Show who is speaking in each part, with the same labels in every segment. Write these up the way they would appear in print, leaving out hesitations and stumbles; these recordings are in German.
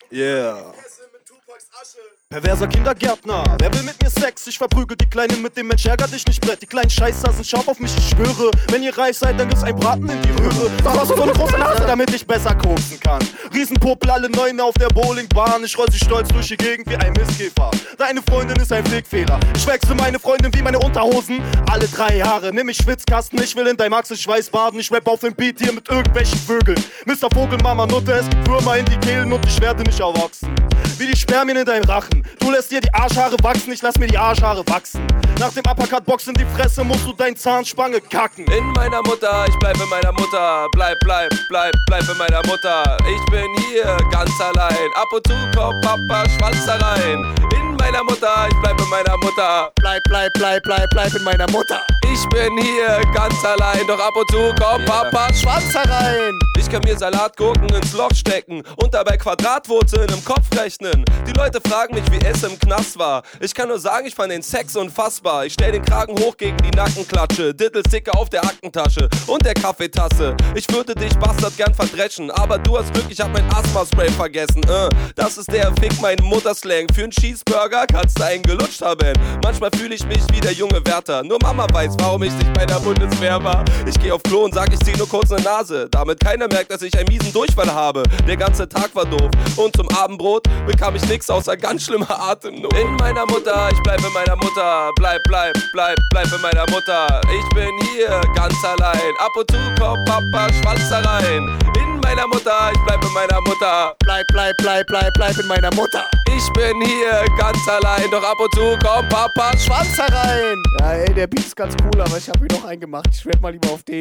Speaker 1: Yeah. Perverser Kindergärtner, wer will mit mir Sex? Ich verprügel die Kleinen mit dem Mensch, ärger dich nicht, Brett. Die kleinen Scheißer sind scharf auf mich, ich schwöre. Wenn ihr reich seid, dann gibt's ein Braten in die Röhre. Was hast du so eine große Nase, damit ich besser koksen kann? Riesenpopel, alle Neune auf der Bowlingbahn. Ich roll sie stolz durch die Gegend wie ein Mistkäfer. Deine Freundin ist ein Flickfehler. Ich wechsle meine Freundin wie meine Unterhosen. Alle 3 Jahre, nimm ich Schwitzkasten. Ich will in dein Maxe-Schweiß baden. Ich rapp auf dem Beat hier mit irgendwelchen Vögeln. Mr. Vogelmama Nutte, es gibt Würmer in die Kehlen und ich werde nicht erwachsen. Wie die Spermien in deinem Rachen. Du lässt dir die Arschhaare wachsen, ich lass mir die Arschhaare wachsen. Nach dem Uppercut-Box in die Fresse musst du dein Zahnspange kacken.
Speaker 2: In meiner Mutter, ich bleib in meiner Mutter. Bleib in meiner Mutter. Ich bin hier ganz allein. Ab und zu kommt Papa Schwanz da rein. In meiner Mutter, ich bleib in meiner Mutter. Bleib in meiner Mutter. Ich bin hier ganz allein, doch ab und zu kommt Papa Schwanz herein. Ich kann mir Salatgurken ins Loch stecken und dabei Quadratwurzeln im Kopf rechnen. Die Leute fragen mich, wie es im Knast war. Ich kann nur sagen, ich fand den Sex unfassbar. Ich stell den Kragen hoch gegen die Nackenklatsche, Diddlesticker auf der Aktentasche und der Kaffeetasse. Ich würde dich, Bastard, gern verdreschen, aber du hast Glück, ich hab mein Asthma-Spray vergessen. Das ist der Fick meine Mutter-Slang. Für einen Cheeseburger kannst du einen gelutscht haben. Manchmal fühle ich mich wie der junge Wärter. Nur Mama weiß, warum ich nicht bei der Bundeswehr war. Ich geh auf Klo und sag, ich zieh nur kurz ne Nase, damit keiner merkt, dass ich einen miesen Durchfall habe. Der ganze Tag war doof und zum Abendbrot bekam ich nix außer ganz schlimmer Atemnot. In meiner Mutter, ich bleib in meiner Mutter. Bleib in meiner Mutter. Ich bin hier ganz allein. Ab und zu kommt Papa Schwanz da rein. In meiner Mutter, ich bleib in meiner Mutter. Bleib in meiner Mutter. Ich bin hier ganz allein, doch ab und zu kommt Papa Schwanz herein.
Speaker 3: Ja, ey, der Beat ist ganz cool, aber ich hab mir noch einen gemacht. Ich rap mal lieber auf den.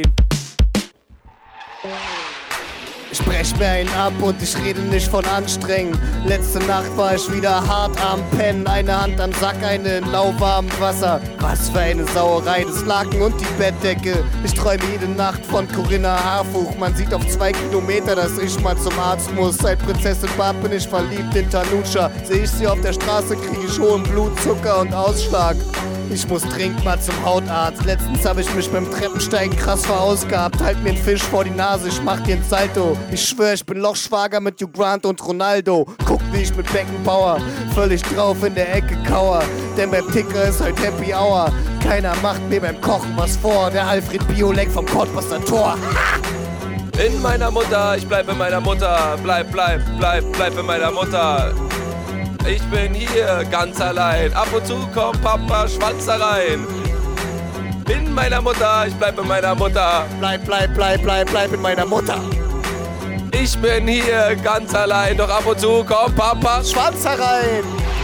Speaker 3: Ich brech mir einen ab und ich rede nicht von anstrengen. Letzte Nacht war ich wieder hart am Pennen. Eine Hand am Sack, eine in lauwarmem Wasser. Was für eine Sauerei, das Laken und die Bettdecke. Ich träume jede Nacht von Corinna Harfuch. Man sieht auf 2 Kilometer, dass ich mal zum Arzt muss. Seit Prinzessin Barb bin ich verliebt in Tanucha. Seh ich sie auf der Straße, krieg ich hohen Blutzucker und Ausschlag. Ich muss dringend mal zum Hautarzt. Letztens hab ich mich beim Treppensteigen krass verausgabt. Halt mir einen Fisch vor die Nase, ich mach dir ein Salto. Ich schwör, ich bin Lochschwager mit Hugh Grant und Ronaldo. Guck, wie ich mit Beckenbauer völlig drauf in der Ecke kauer. Denn beim Ticker ist halt Happy Hour. Keiner macht mir beim Kochen was vor. Der Alfred Biolek vom Cottbuster Tor.
Speaker 2: In meiner Mutter, ich bleib in meiner Mutter. Bleib in meiner Mutter. Ich bin hier ganz allein. Ab und zu kommt Papa Schwanz da rein. In meiner Mutter, ich bleib in meiner Mutter.
Speaker 3: Bleib in meiner Mutter.
Speaker 2: Ich bin hier ganz allein, doch ab und zu kommt Papa Schwanz herein.